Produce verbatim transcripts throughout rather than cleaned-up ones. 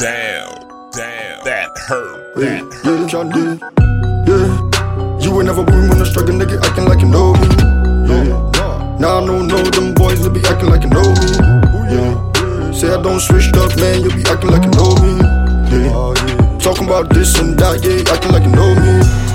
Damn, damn, that hurt, Hey, that yeah, hurt. y'all did. Yeah, you ain't never with me when I struggle, nigga, acting like you know me. Yeah, now I don't know them boys, they be acting like you know me. Yeah, say I don't switch up, man, you be acting like you know me. Yeah, talking about this and that, yeah, acting like you know me.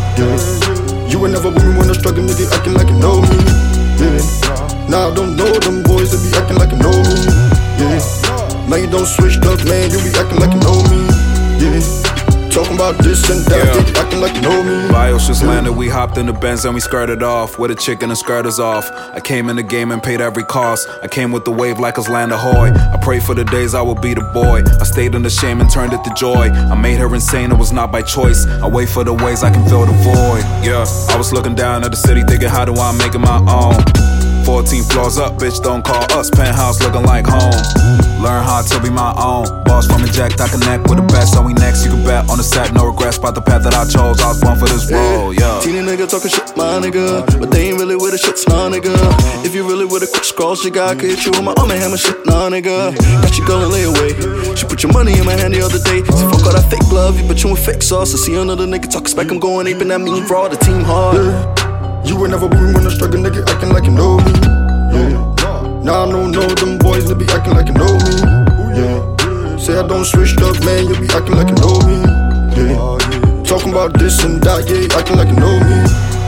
Yeah, you ain't never with me when I struggle, nigga, acting like you know me. Yeah, now I don't know them boys, they be acting like you know me. Yeah, man, you don't switch up, man, you be acting like you know me. Yeah, talking about this and that, Yeah. yeah, acting like you know me. Bios just landed, we hopped in the Benz and we skirted off. With a chick and the skirt off. I came in the game and paid every cost. I came with the wave like it's Land Ahoy. I prayed for the days I would be the boy. I stayed in the shame and turned it to joy. I made her insane, it was not by choice. I wait for the ways I can fill the void. Yeah, I was looking down at the city thinking, how do I make it my own? fourteen floors up, bitch, don't call us. Penthouse looking like home. Learn how to be my own. Boss from inject, I connect with the best. So we next, you can bet on the set, no regrets about the path that I chose. I was born for this role, yeah. Teeny nigga talking shit, my nigga, but they ain't really with the shits, nah nigga. If you really with a quick scroll, she got could hit you with my arm and hammer shit, nah nigga. Got you going lay away. She put your money in my hand the other day. Say fuck all that fake love, you bet you with fake sauce. I see another nigga talk spec, I'm going ape and that mean fraud, the team hard. Yeah. You ain't never with me when I struggle, nigga, acting like you know me. Yeah. Now I don't know them boys, they be acting like you know me. Yeah. Say I don't switch up, man, you be acting like you know me. Yeah. Talking about this and that, yeah, acting like you know me.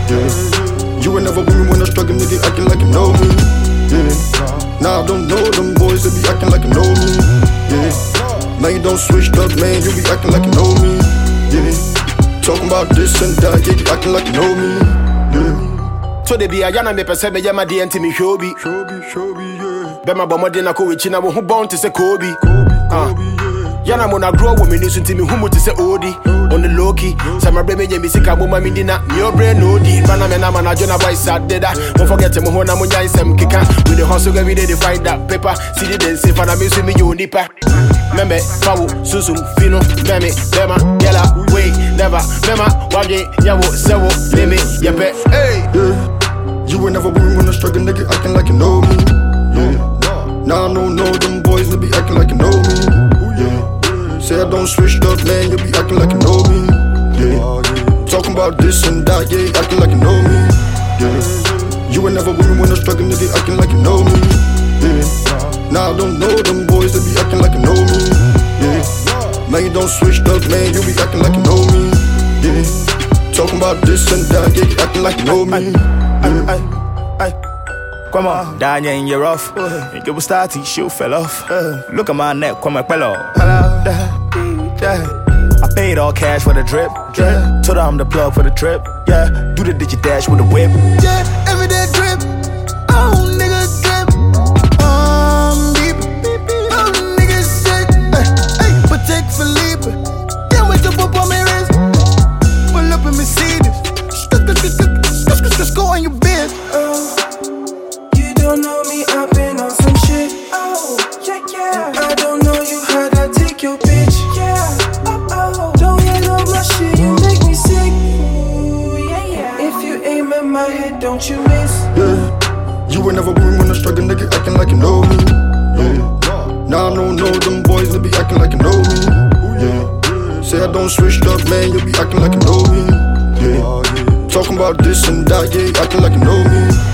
Yeah. You ain't never with me when I struggle, nigga, acting like you know me. Yeah. Now I don't know them boys, they be acting like you know me. Yeah. Man, you don't switch up, man, you be acting like you know me. Yeah. Talking about this and that, yeah, you acting like you know me. Yeah. So they be a yana me pese me yama D N T me shobi. Shobi, shobi, yeah. Be my bomode na ko wichi na wo hu born to say Kobe. Kobe, Ah. Kobe, yeah. Yana mo na grow wo me ni so ntimi hu mo to say Odi. On the low key, say my brain me sika mo ma mi di na me brain no di. Bana me na man ajona boy sad deda. Don't forget mo ho na mo nyan sem kika. We the hustle every day they find that paper. See the den say for na me so me yo nipa. Membe fawo susum fino meme bema yela wait never mema wage nyawo sewo leme yepe hey. Yeah. You ain't never with me when I struggle, nigga, acting like you know me. Yeah. Now I don't know them boys, they be acting like you know me. Yeah. Say I don't switch up, man, you be acting like you know me. Yeah. Talking about this and that, yeah, acting like you know me. Yeah. You ain't never with me when I struggle, nigga, acting like you know me. Yeah. Now I don't know them boys, they be acting like you know me. Yeah. Man, you don't switch up, man, you be acting like you know me. Yeah. Talking about this and that, yeah, you acting like you know me. Ay, ay, ay. Come on, Danya in your off. You will start to shoe fell off. Look at my neck, come on, fellow. I paid all cash for the drip. Yeah. Told her I'm the plug for the trip. Yeah, do the digit dash with the whip. Yeah, everyday drip. Oh, nigga drip. Um, deep. Oh, nigga sick. Ay, ay, protect Felipe. Can't wait to pop on my wrist. Pull up in Mercedes. Just go on your bed. Oh, you don't know me, I've been on some shit. Oh, yeah, yeah. I don't know you, how'd I take your bitch? Yeah, oh, oh. Don't hang on my shit, you make me sick. Ooh, yeah, yeah. If you aim at my head, don't you miss? Yeah. You ain't never with me when I struggle, nigga, acting like you know me. Yeah. Now I don't know them boys, they be acting like you know me. Yeah. Say I don't switch up, man, you be acting like you know me. Yeah. Talking about this and that, yeah, acting like you know me.